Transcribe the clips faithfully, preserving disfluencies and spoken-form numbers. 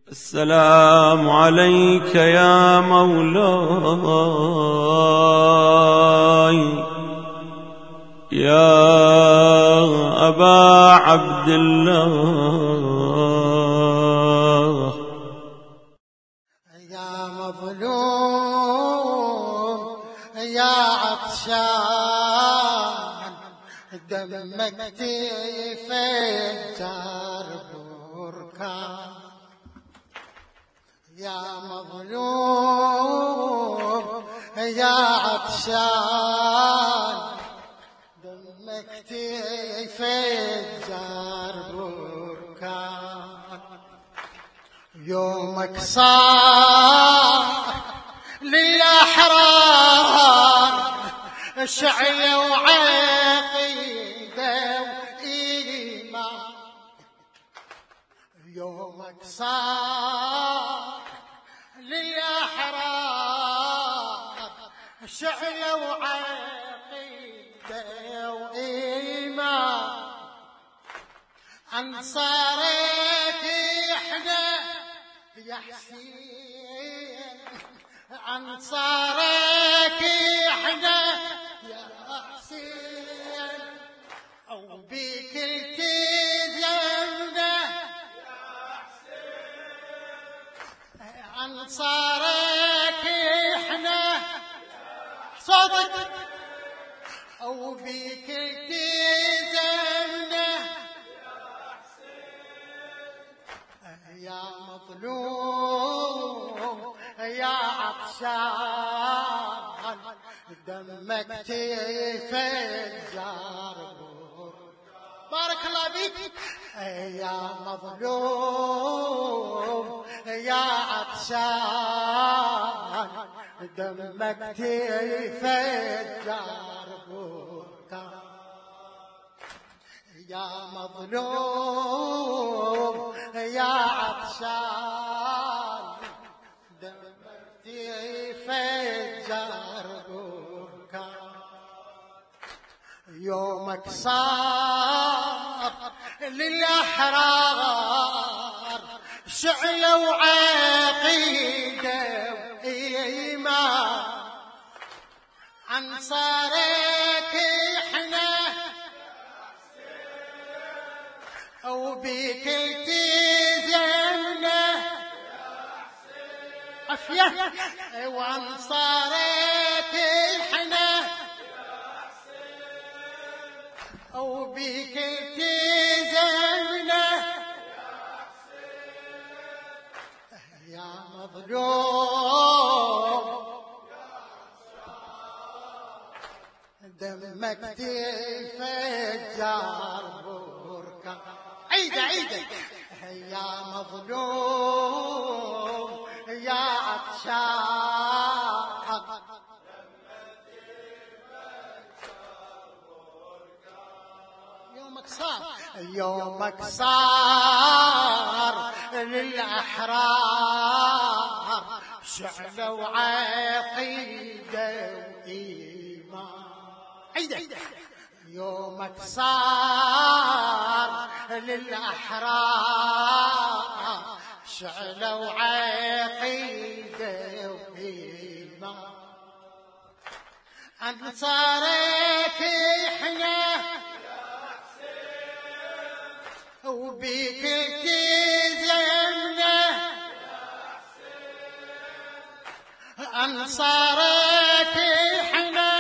السلام عليك يا مولاي يا أبا عبد الله. يا مظلوم يا عطشان دمك تفجر بركان. يا مظلوم يا عطشان دمك تفجر بركان. يومك صار للأحرار شعلة وعقيدة وإيمان. يومك صار للأحرار شعلة وعقيدة وإيمان. أنصارك إحنا يا حسين أنصارك إحنا يا حسين أو بيك التزمنا يا حسين. أنصارك إحنا صوتك أو بيك التزمنا يا مظلوم يا عطشان دمك تفجر. بارك الله بيك. يا مظلوم يا عطشان دمك تفجر. يا مظلوم يا عطشان دمك تفجر بركان. يومك صار للأحرار شعلة وعقيدة وإيمان. أنصارك إحنا أو بيك التزمنا عافية. وأنصارك إحنا أو بيك التزمنا يا مظلوم دمك تفجر بركان. عيدة عيدة. يا مظلوم يا عطشان يومك صار يومك صار للأحرار شعلة وعقيدة وإيمان. عيدة. يومك صار للأحرار شعلة وعقيدة وإيمان. أنصارك إحنا وبيك التزمنا أنصارك إحنا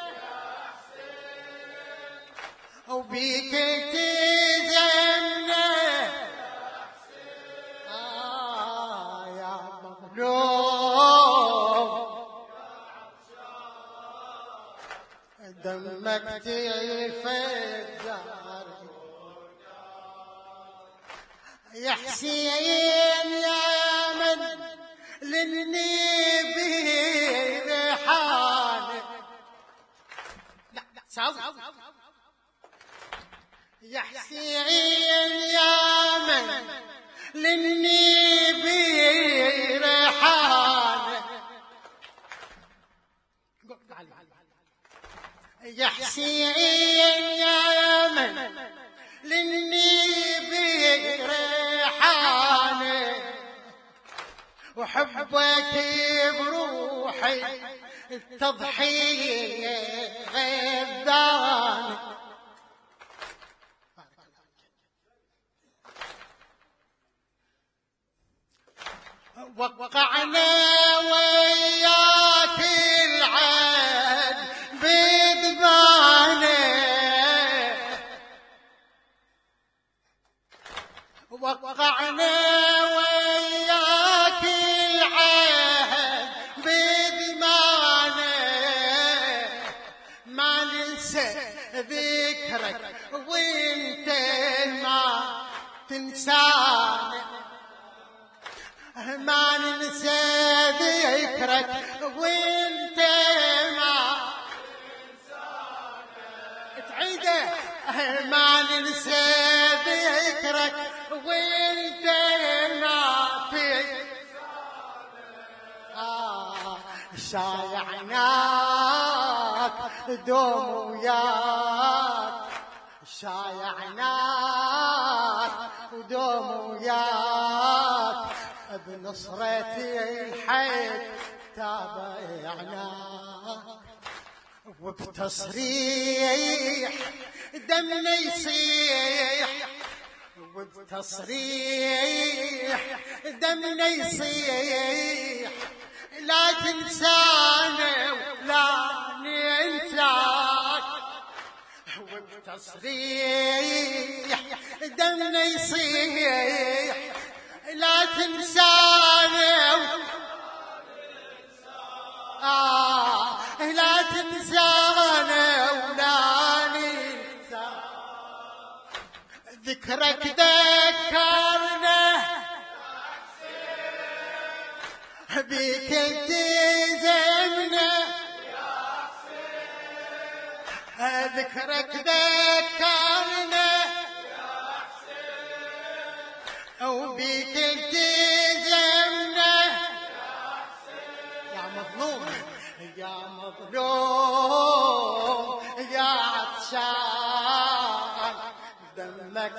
وبيك التزمنا آه يا مظلوم دمك تفجر. يا حسين يا من للنبي ريحانه. لا لا ساوي. يا حسين يا من للنبي ريحانه. يا حسين يا من للنبي ريحانه. وحبك بروحي التضحية غذاني. وقعنا وياك العهد بذبانه، وقعنا وياك العهد بذبانه، ما ننسى ذكرك وانت ما تنسانا، ما ننسى ذكرك وانت ما تعيده، ما ننسى ذكرك وانت ما آه شايعناك دوم وياك، شايعناك ودوم وياك، بنصرة الحيد تابعناك، وبتصريح دمنا يصيح، وبتصريح دمنا يصيح، لا تنسانا ولا ننساك، وبتصريح دمنا يصيح، لا تنسانا آه لا تنسانا ولا ننسى، ذكرك ذكرنا بيك التزمنا، ذكرك ذكرنا وبيك التزمنا، يا مظلوم يا مظلوم يا عطشان، دمك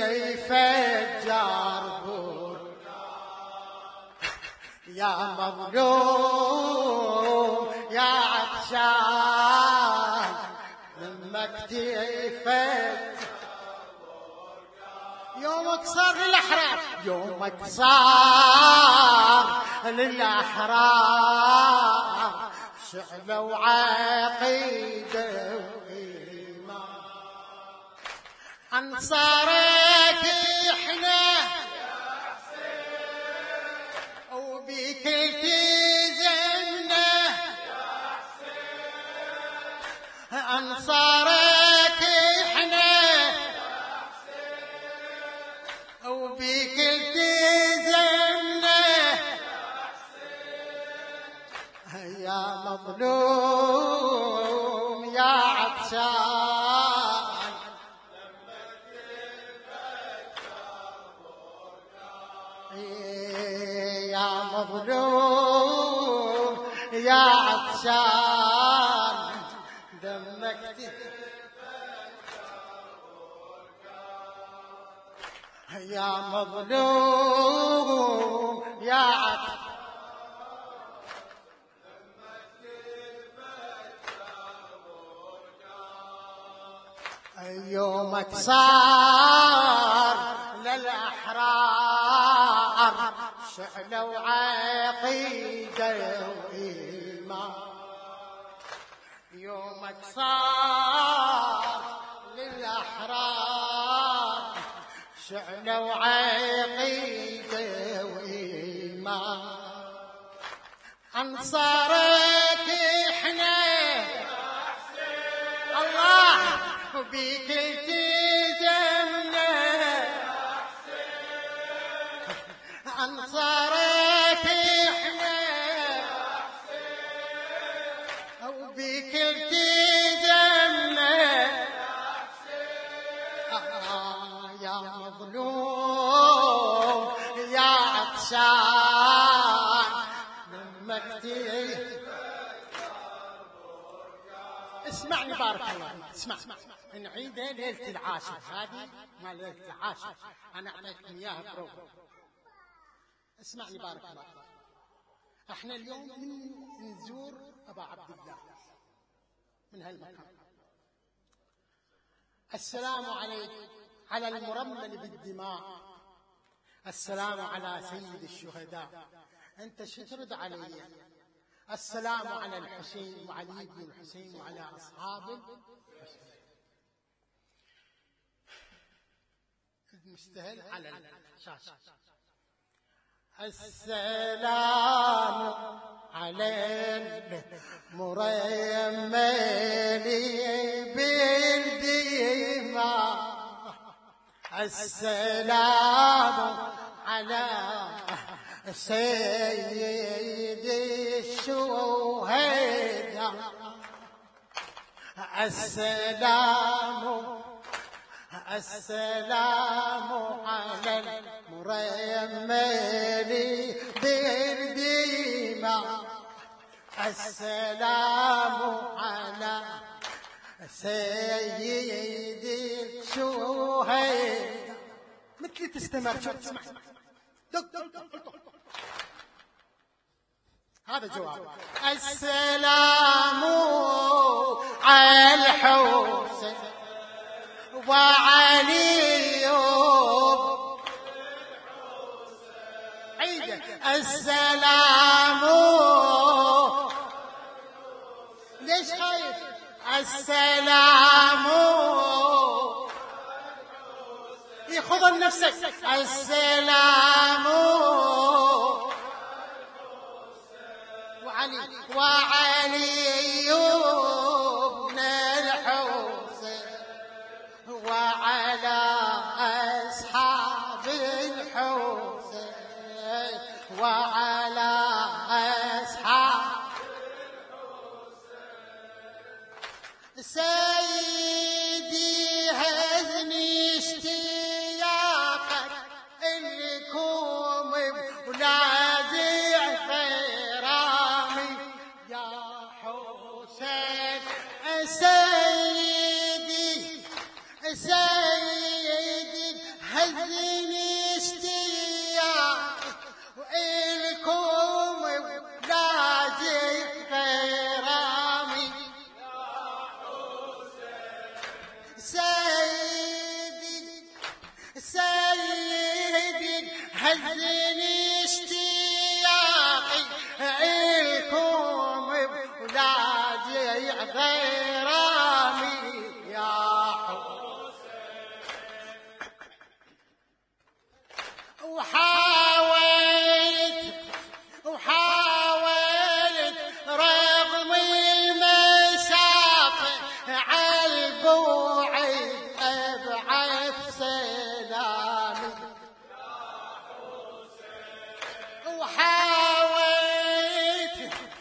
تفجر يا مظلوم يا عطشان، دمك تفجر، يومك صار للأحرار، يومك صار للأحرار، شعلوا عقيدة وإيمان، أنصارك إحنا وبيك التزمنا، أنصارك إحنا وبيك التزمنا، يا مظلوم يا عطشان، يا مظلوم يا عطشان، دمك يا مظلوم يا عطشان، يومك صار للأحرار، شعلوا عقيدة وإيمان، يومك صار للأحرار، شعلوا عقيدة وإيمان، أنصارك إحنا الله وبيك التزمنا، أنصارك إحنا وبيك التزمنا، آه يا مظلوم يا عطشان، دمك اسمعني بارك الله، اسمع نعيده ليلة العاشر، هذه ما ليلة العاشر أنا أعطيتكم إياها بروفا، اسمعني بارك الله، احنا اليوم من نزور أبا عبد الله من هالمكان. السلام عليك على المرمل بالدماء، السلام على سيد الشهداء، أنت شو ترد علي؟ السلام على الحسين وعلي بن الحسين وعلى أصحاب الحسين. المستهل على الشاشة. السلام على المرمل بالدماء، السلام على سيد الشهداء، السلام السلام على المرمل بالدماء، السلام على سيد الشهداء. مثل تستمر شو تسمع دق دق دق. هذا جواب. السلام على الحسين وعلي عيدك. السلام ليش خايف؟ السلام خذ نفسك. السلام وعلي وعلي بن الحسين وعلى أصحاب الحسين وعلى أصحاب سيدي هزني اشتياقك إنكم بنازع غرامي يا حسين. سيدي سيدي هزني اشتياقك وإنكم بنازع غرامي سيدي سيدي هزني اشتياقي إلكم بولادي غيرامي يا حسين. وحاولت وحاولت رغم المسافة عالبوعي أبعث سلامي وحاولت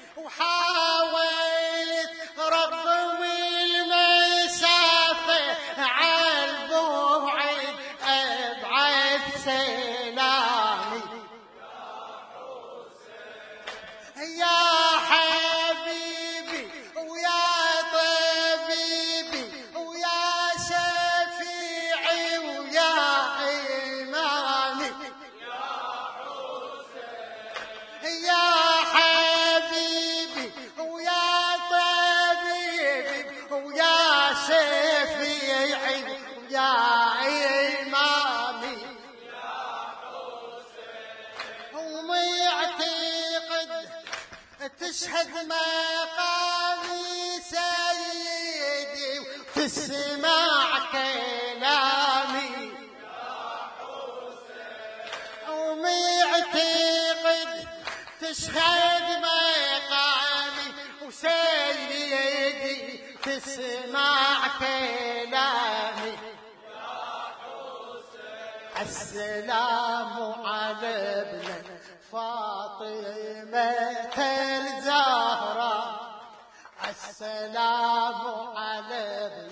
وحاولت رغم المسافة عالبوعي أبعث سلامي يا حبيبي ويا طبيبي ويا شفيعي ويا إمامي يا حبيبي ويا طبيبي ويا شفيعي ويا إمامي ومعتقد تشهد مقامي سيدي وتسمع كلامي ومعتقد تشهد مقامي وسيدي تسمع كلامي. السلام على ابن فاطمة الزهراء، السلام على ابن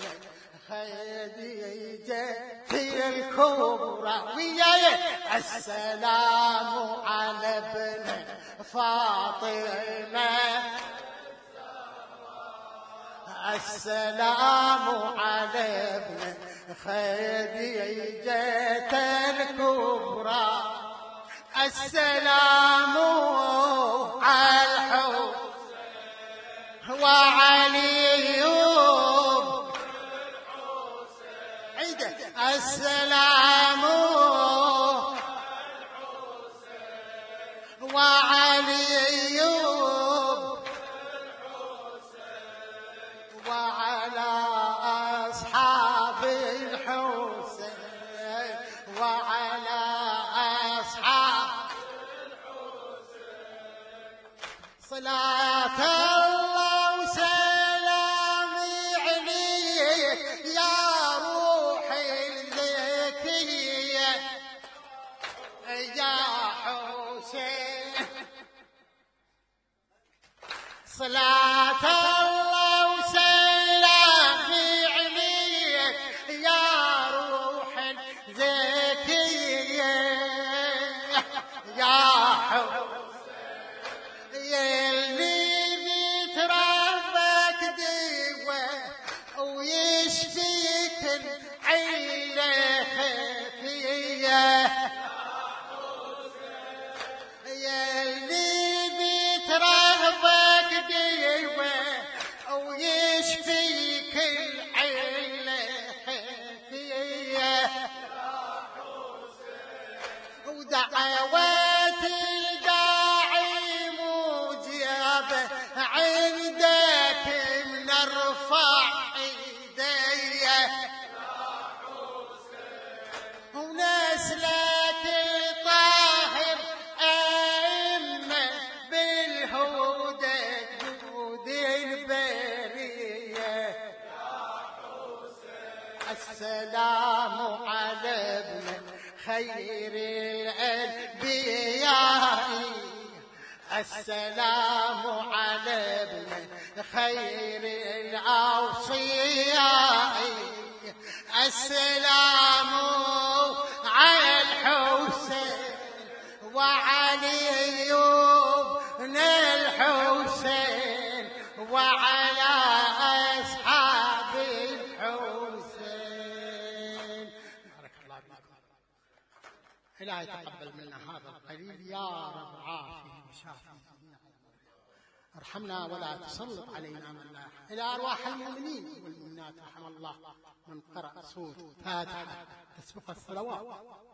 خديجة الكبرى وياي. السلام على ابن فاطمة، السلام على ابن خديجة الكبرى، السلام على وعلي عيده السلام وعلي وعلى أصحاب الحسين وعلى أصحاب صلاة الله وسلامي عليك يا روحي الزكية يا حسين صلاة الله وسلامي عليك يا روح الزكية يا حسين يلي بيتربك دوا ويشفيك العيلة خفية يلي بيتربك دوا ويشفيك العيلة خفية ودعوات الداعي مجابة عندك نرفع ايديا ونسلك الطاهر أئمة بالهدى جود البرية السلام على ابن خير الأنبياء السلام على ابن خير الأوصياء السلام على الحسين وعلي بن الحسين وعلى أصحاب الحسين. بارك الله بكم. إلهي تقبل منا هذا القليل يا رب عافية وشافي ارحمنا ولا تسلط علينا من لا. إلى أرواح المؤمنين والمؤمنات رحم الله من قرأ سورة الفاتحة تسبق الصلوات.